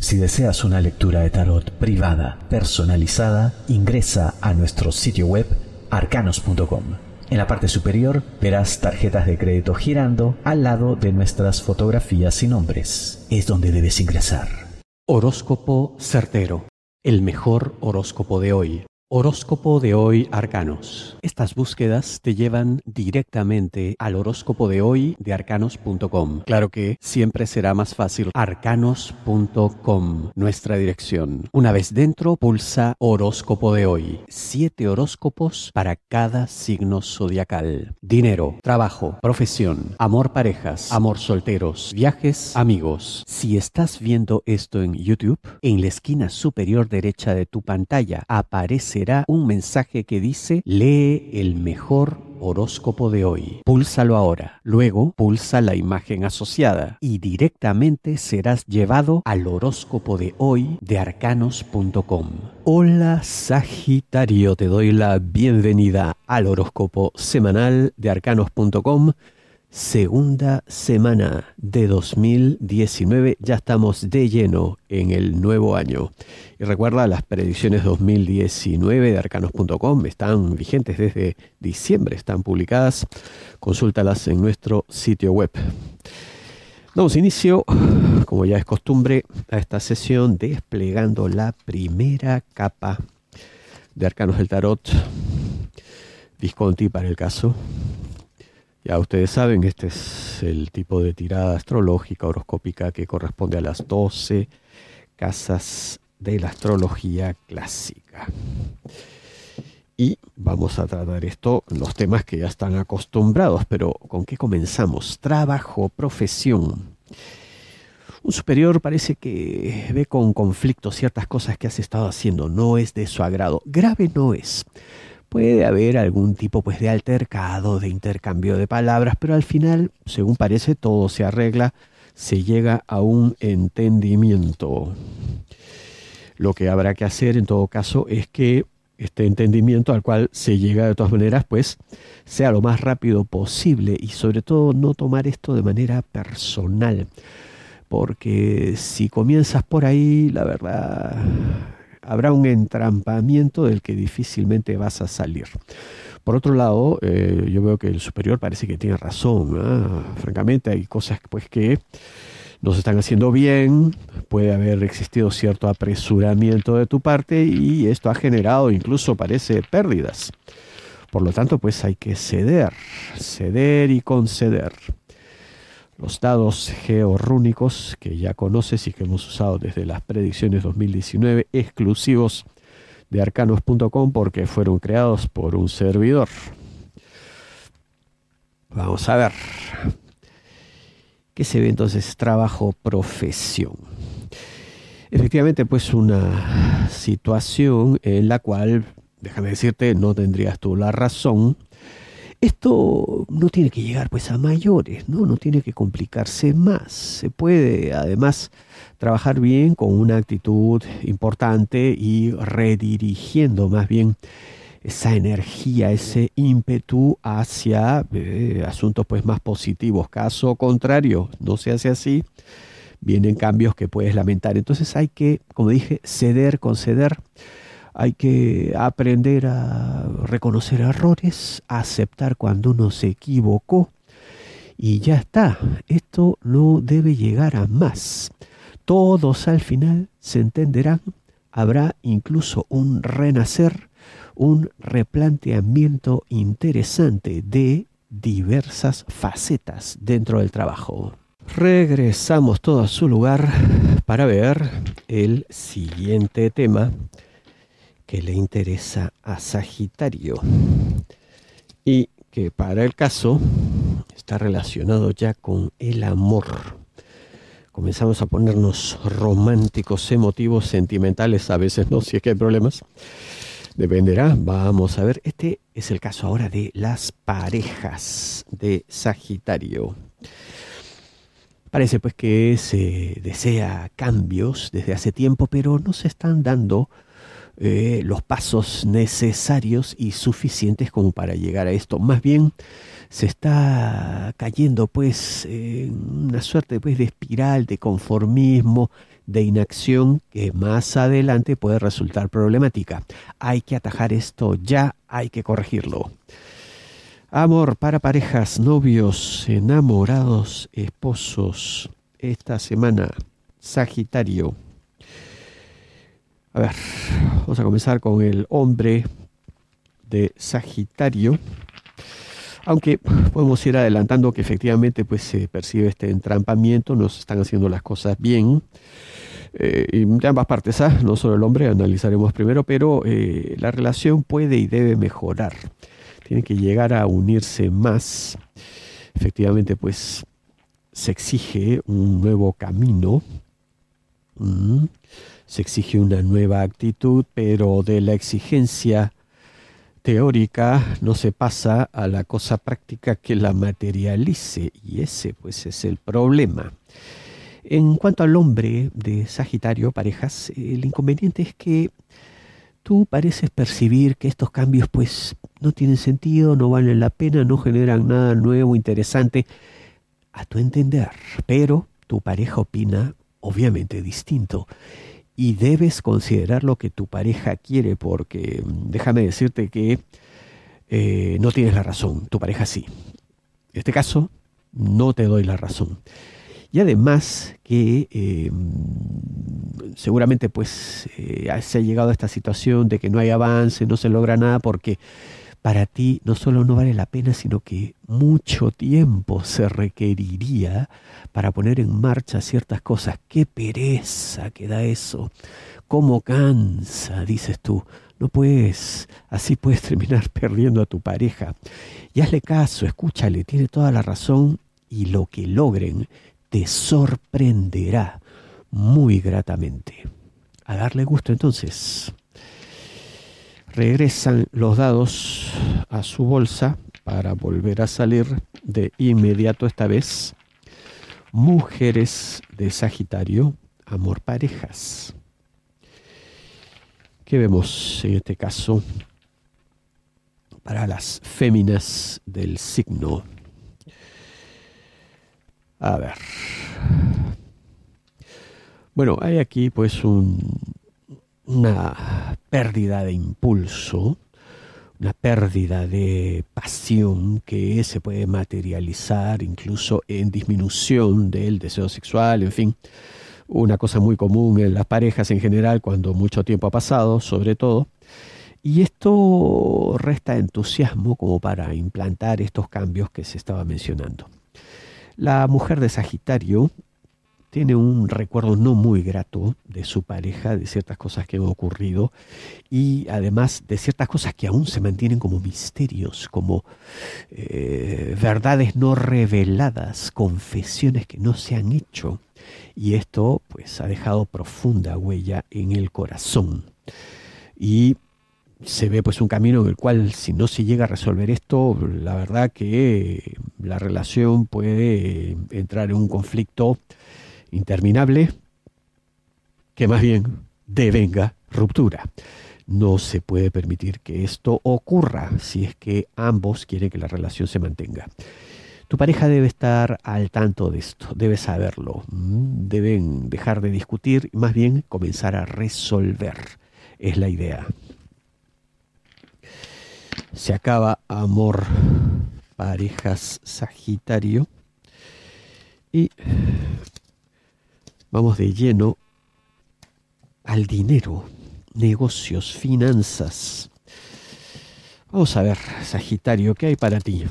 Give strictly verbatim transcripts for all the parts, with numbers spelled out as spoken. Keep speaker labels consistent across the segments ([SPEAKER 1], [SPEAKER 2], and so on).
[SPEAKER 1] Si deseas una lectura de tarot privada, personalizada, ingresa a nuestro sitio web arcanos punto com. En la parte superior verás tarjetas de crédito girando al lado de nuestras fotografías y nombres. Es donde debes ingresar.
[SPEAKER 2] Horóscopo certero. El mejor horóscopo de hoy. Horóscopo de hoy Arcanos. Estas búsquedas te llevan directamente al horóscopo de hoy de arcanos punto com. Claro que siempre será más fácil arcanos punto com, nuestra dirección. Una vez dentro, pulsa horóscopo de hoy. Siete horóscopos para cada signo zodiacal. Dinero, trabajo, profesión, amor parejas, amor solteros, viajes, amigos. Si estás viendo esto en YouTube, en la esquina superior derecha de tu pantalla aparece un mensaje que dice lee el mejor horóscopo de hoy. Púlsalo ahora. Luego pulsa la imagen asociada y directamente serás llevado al horóscopo de hoy de arcanos punto com. Hola Sagitario, te doy la bienvenida al horóscopo semanal de arcanos punto com. Segunda semana de dos mil diecinueve, ya estamos de lleno en el nuevo año. Y recuerda, las predicciones dos mil diecinueve de arcanos punto com están vigentes desde diciembre, están publicadas. Consúltalas en nuestro sitio web. Damos inicio, como ya es costumbre, a esta sesión desplegando la primera capa de Arcanos del Tarot. Visconti para el caso. Ya ustedes saben, este es el tipo de tirada astrológica horoscópica que corresponde a las doce casas de la astrología clásica. Y vamos a tratar esto, los temas que ya están acostumbrados, pero ¿con qué comenzamos? Trabajo, profesión. Un superior parece que ve con conflicto ciertas cosas que has estado haciendo, no es de su agrado. Grave no es. Puede haber algún tipo pues, de altercado, de intercambio de palabras, pero al final, según parece, todo se arregla, se llega a un entendimiento. Lo que habrá que hacer en todo caso es que este entendimiento al cual se llega de todas maneras, pues, sea lo más rápido posible y sobre todo no tomar esto de manera personal. Porque si comienzas por ahí, la verdad, habrá un entrampamiento del que difícilmente vas a salir. Por otro lado, eh, yo veo que el superior parece que tiene razón, ¿eh? Francamente, hay cosas pues, que no se están haciendo bien, puede haber existido cierto apresuramiento de tu parte y esto ha generado incluso, parece, pérdidas. Por lo tanto, pues hay que ceder, ceder y conceder. Los dados georrúnicos que ya conoces y que hemos usado desde las predicciones dos mil diecinueve, exclusivos de arcanos punto com porque fueron creados por un servidor. Vamos a ver. ¿Qué se ve entonces? Trabajo, profesión. Efectivamente, pues una situación en la cual, déjame decirte, no tendrías tú la razón. Esto no tiene que llegar pues a mayores, ¿no? No tiene que complicarse más. Se puede además trabajar bien con una actitud importante y redirigiendo más bien esa energía, ese ímpetu hacia eh, asuntos pues más positivos. Caso contrario, no se hace así, vienen cambios que puedes lamentar. Entonces hay que, como dije, ceder, conceder. Hay que aprender a reconocer errores, a aceptar cuando uno se equivocó y ya está. Esto no debe llegar a más. Todos al final se entenderán. Habrá incluso un renacer, un replanteamiento interesante de diversas facetas dentro del trabajo. Regresamos todo a su lugar para ver el siguiente tema que le interesa a Sagitario y que para el caso está relacionado ya con el amor. Comenzamos a ponernos románticos, emotivos, sentimentales, a veces no, si es que hay problemas. Dependerá, vamos a ver. Este es el caso ahora de las parejas de Sagitario. Parece pues que se desea cambios desde hace tiempo, pero no se están dando Eh, los pasos necesarios y suficientes como para llegar a esto. Más bien se está cayendo pues en una suerte pues de espiral de conformismo, de inacción que más adelante puede resultar problemática. Hay que atajar esto ya, hay que corregirlo. Amor para parejas, novios, enamorados, esposos. Esta semana, Sagitario. A ver, vamos a comenzar con el hombre de Sagitario. Aunque podemos ir adelantando que efectivamente pues se percibe este entrampamiento, nos están haciendo las cosas bien. Eh, y de ambas partes, ¿ah? No solo el hombre, analizaremos primero, pero eh, la relación puede y debe mejorar. Tienen que llegar a unirse más. Efectivamente, pues se exige un nuevo camino. Mm. Se exige una nueva actitud, pero de la exigencia teórica no se pasa a la cosa práctica que la materialice. Y ese, pues, es el problema. En cuanto al hombre de Sagitario, parejas, el inconveniente es que tú pareces percibir que estos cambios pues no tienen sentido, no valen la pena, no generan nada nuevo, interesante, a tu entender. Pero tu pareja opina obviamente distinto y debes considerar lo que tu pareja quiere, porque déjame decirte que eh, no tienes la razón, tu pareja sí. En este caso, no te doy la razón. Y además que eh, seguramente pues eh, se ha llegado a esta situación de que no hay avance, no se logra nada porque para ti no solo no vale la pena, sino que mucho tiempo se requeriría para poner en marcha ciertas cosas. ¡Qué pereza que da eso! ¡Cómo cansa!, dices tú. No puedes, así puedes terminar perdiendo a tu pareja. Y hazle caso, escúchale, tiene toda la razón y lo que logren te sorprenderá muy gratamente. A darle gusto entonces. Regresan los dados a su bolsa para volver a salir de inmediato esta vez. Mujeres de Sagitario, amor parejas. ¿Qué vemos en este caso para las féminas del signo? A ver. Bueno, hay aquí pues un, una pérdida de impulso, una pérdida de pasión que se puede materializar incluso en disminución del deseo sexual, en fin, una cosa muy común en las parejas en general cuando mucho tiempo ha pasado, sobre todo. Y esto resta entusiasmo como para implantar estos cambios que se estaba mencionando. La mujer de Sagitario tiene un recuerdo no muy grato de su pareja, de ciertas cosas que han ocurrido y además de ciertas cosas que aún se mantienen como misterios, como eh, verdades no reveladas, confesiones que no se han hecho. Y esto pues ha dejado profunda huella en el corazón. Y se ve pues un camino en el cual si no se llega a resolver esto, la verdad que la relación puede entrar en un conflicto interminable que más bien devenga ruptura. No se puede permitir que esto ocurra si es que ambos quieren que la relación se mantenga. Tu pareja debe estar al tanto de esto, debe saberlo. Deben dejar de discutir y más bien comenzar a resolver. Es la idea. Se acaba amor, parejas, Sagitario. Y vamos de lleno al dinero, negocios, finanzas. Vamos a ver, Sagitario, ¿qué hay para ti?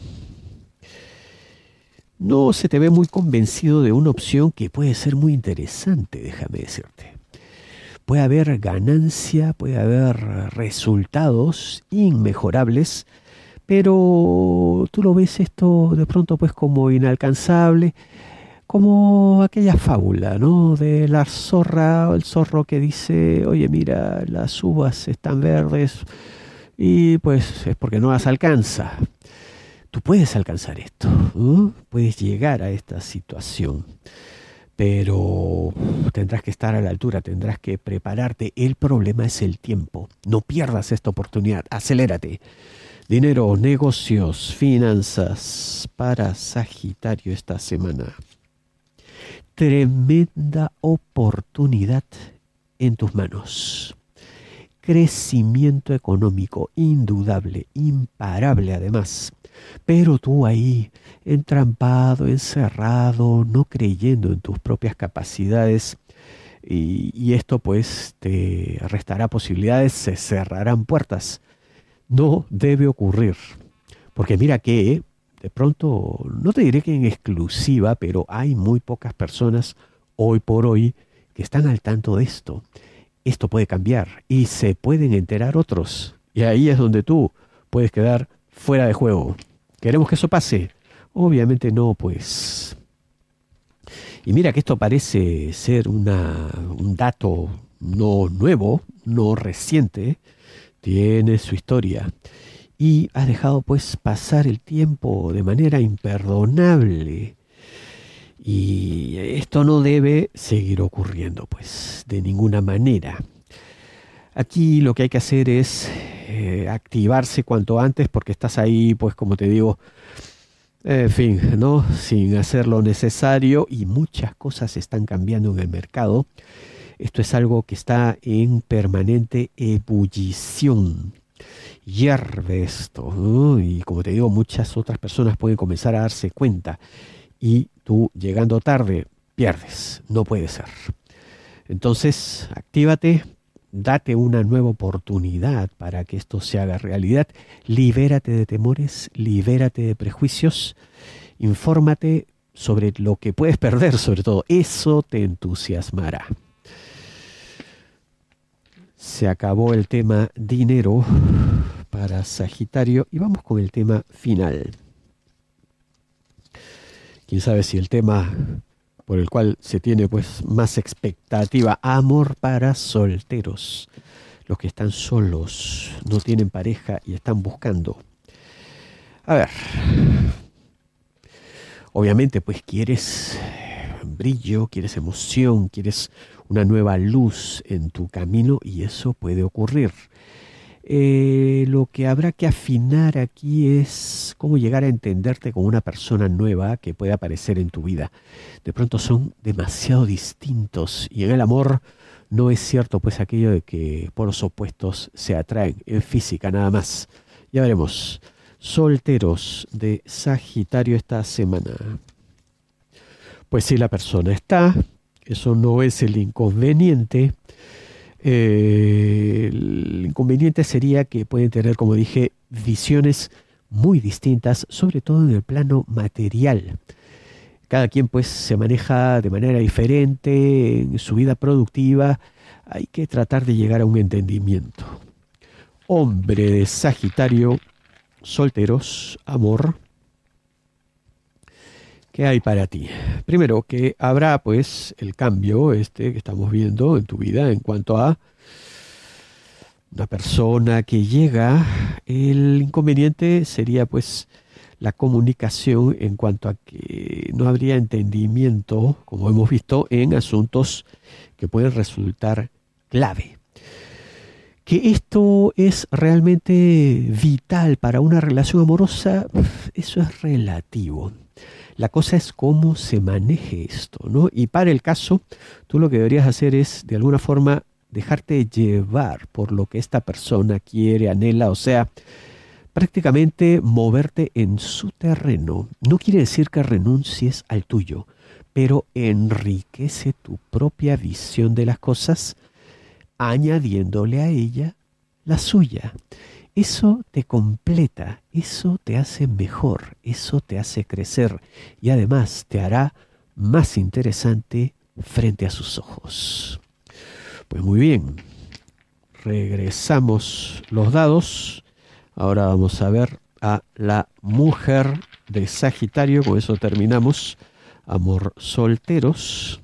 [SPEAKER 2] No se te ve muy convencido de una opción que puede ser muy interesante, déjame decirte. Puede haber ganancia, puede haber resultados inmejorables, pero tú lo ves esto de pronto pues como inalcanzable, como aquella fábula, ¿no? De la zorra o el zorro que dice, oye, mira, las uvas están verdes y pues es porque no las alcanza. Tú puedes alcanzar esto, ¿eh? Puedes llegar a esta situación. Pero tendrás que estar a la altura, tendrás que prepararte. El problema es el tiempo. No pierdas esta oportunidad, acelérate. Dinero, negocios, finanzas para Sagitario esta semana. Tremenda oportunidad en tus manos. Crecimiento económico indudable, imparable además. Pero tú ahí, entrampado, encerrado, no creyendo en tus propias capacidades, y, y esto pues te restará posibilidades, se cerrarán puertas. No debe ocurrir. Porque mira que de pronto, no te diré que en exclusiva, pero hay muy pocas personas hoy por hoy que están al tanto de esto. Esto puede cambiar y se pueden enterar otros. Y ahí es donde tú puedes quedar fuera de juego. ¿Queremos que eso pase? Obviamente no, pues. Y mira que esto parece ser una, un dato no nuevo, no reciente. Tiene su historia. Y has dejado pues pasar el tiempo de manera imperdonable. Y esto no debe seguir ocurriendo, pues, de ninguna manera. Aquí lo que hay que hacer es eh, activarse cuanto antes, porque estás ahí, pues, como te digo, en fin, ¿no? Sin hacer lo necesario, y muchas cosas están cambiando en el mercado. Esto es algo que está en permanente ebullición. Hierve esto, ¿no? Y como te digo, muchas otras personas pueden comenzar a darse cuenta. Y tú, llegando tarde, pierdes. No puede ser. Entonces, actívate, date una nueva oportunidad para que esto se haga realidad. Libérate de temores, libérate de prejuicios, infórmate sobre lo que puedes perder, sobre todo. Eso te entusiasmará. Se acabó el tema dinero para Sagitario y vamos con el tema final. Quién sabe si el tema por el cual se tiene pues más expectativa, amor para solteros, los que están solos, no tienen pareja y están buscando. A ver, obviamente pues quieres brillo, quieres emoción, quieres una nueva luz en tu camino y eso puede ocurrir. Eh, lo que habrá que afinar aquí es cómo llegar a entenderte con una persona nueva que puede aparecer en tu vida. De pronto son demasiado distintos y en el amor no es cierto pues aquello de que polos opuestos se atraen en física nada más. Ya veremos. Solteros de Sagitario esta semana. Pues si la persona está, eso no es el inconveniente. Eh, el inconveniente sería que pueden tener, como dije, visiones muy distintas, sobre todo en el plano material. Cada quien pues se maneja de manera diferente en su vida productiva. Hay que tratar de llegar a un entendimiento. Hombre de Sagitario, solteros, amor. ¿Qué hay para ti? Primero, que habrá pues el cambio este que estamos viendo en tu vida en cuanto a una persona que llega. El inconveniente sería pues la comunicación en cuanto a que no habría entendimiento, como hemos visto, en asuntos que pueden resultar clave. Que esto es realmente vital para una relación amorosa, eso es relativo. La cosa es cómo se maneje esto, ¿no? Y para el caso, tú lo que deberías hacer es, de alguna forma, dejarte llevar por lo que esta persona quiere, anhela, o sea, prácticamente moverte en su terreno. No quiere decir que renuncies al tuyo, pero enriquece tu propia visión de las cosas, añadiéndole a ella la suya. Eso te completa, eso te hace mejor, eso te hace crecer y además te hará más interesante frente a sus ojos. Pues muy bien, regresamos los dados. Ahora vamos a ver a la mujer de Sagitario, con eso terminamos. Amor, solteros.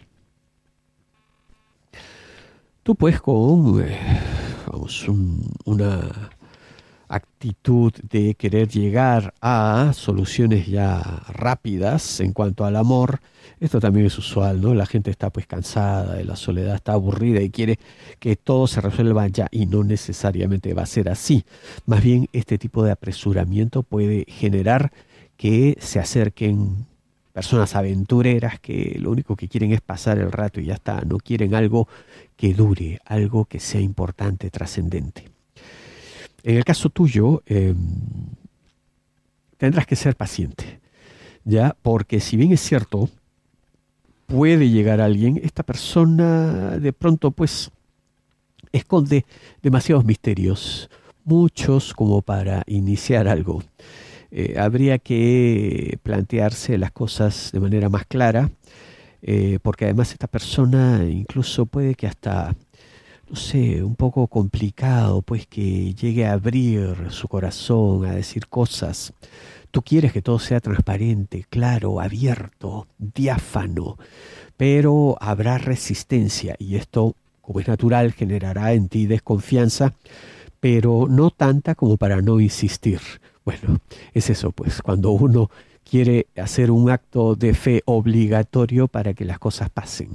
[SPEAKER 2] Tú pues con eh, vamos, un, una actitud de querer llegar a soluciones ya rápidas en cuanto al amor. Esto también es usual, ¿no? La gente está pues cansada de la soledad, está aburrida y quiere que todo se resuelva ya, y no necesariamente va a ser así. Más bien este tipo de apresuramiento puede generar que se acerquen personas aventureras que lo único que quieren es pasar el rato y ya está. No quieren algo que dure, algo que sea importante, trascendente. En el caso tuyo, eh, tendrás que ser paciente, ¿ya? Porque si bien es cierto, puede llegar alguien, esta persona de pronto pues esconde demasiados misterios, muchos como para iniciar algo. Eh, habría que plantearse las cosas de manera más clara, eh, porque además esta persona incluso puede que hasta, no sé, un poco complicado, pues que llegue a abrir su corazón, a decir cosas. Tú quieres que todo sea transparente, claro, abierto, diáfano, pero habrá resistencia y esto, como es natural, generará en ti desconfianza, pero no tanta como para no insistir. Bueno, es eso, pues, cuando uno quiere hacer un acto de fe obligatorio para que las cosas pasen.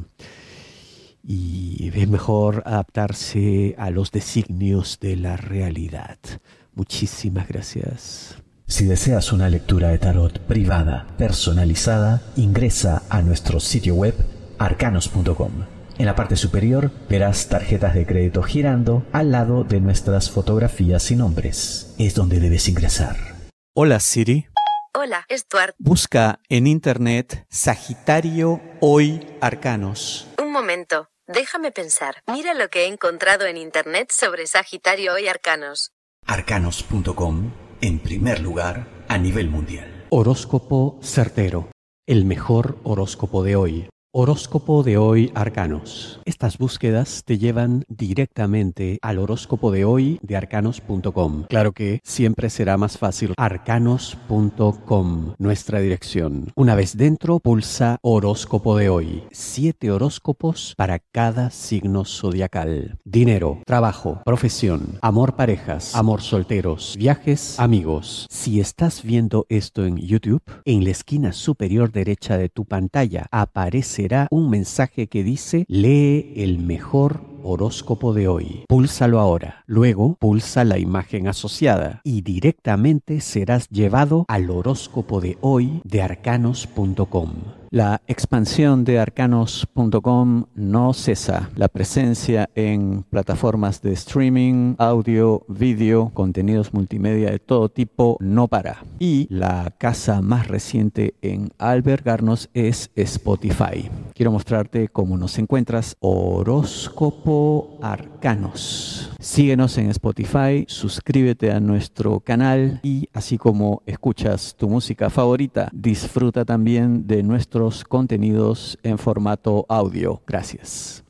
[SPEAKER 2] Y es mejor adaptarse a los designios de la realidad. Muchísimas gracias.
[SPEAKER 1] Si deseas una lectura de tarot privada, personalizada, ingresa a nuestro sitio web arcanos punto com. En la parte superior verás tarjetas de crédito girando al lado de nuestras fotografías y nombres. Es donde debes ingresar.
[SPEAKER 3] Hola Siri.
[SPEAKER 4] Hola, Stuart.
[SPEAKER 3] Busca en internet Sagitario Hoy Arcanos.
[SPEAKER 4] Un momento, déjame pensar. Mira lo que he encontrado en internet sobre Sagitario Hoy Arcanos.
[SPEAKER 1] arcanos punto com, en primer lugar a nivel mundial.
[SPEAKER 2] Horóscopo certero, el mejor horóscopo de hoy. Horóscopo de hoy Arcanos. Estas búsquedas te llevan directamente al horóscopo de hoy de arcanos punto com. Claro que siempre será más fácil. arcanos punto com, nuestra dirección. Una vez dentro, pulsa horóscopo de hoy. Siete horóscopos para cada signo zodiacal. Dinero, trabajo, profesión, amor parejas, amor solteros, viajes, amigos. Si estás viendo esto en YouTube, en la esquina superior derecha de tu pantalla aparece un mensaje que dice lee el mejor horóscopo de hoy. Púlsalo ahora. Luego pulsa la imagen asociada y directamente serás llevado al horóscopo de hoy de arcanos punto com. La expansión de arcanos punto com no cesa. La presencia en plataformas de streaming, audio, vídeo, contenidos multimedia de todo tipo no para. Y la casa más reciente en albergarnos es Spotify. Quiero mostrarte cómo nos encuentras. Horóscopo Arcanos. Síguenos en Spotify, suscríbete a nuestro canal y así como escuchas tu música favorita, disfruta también de nuestros contenidos en formato audio. Gracias.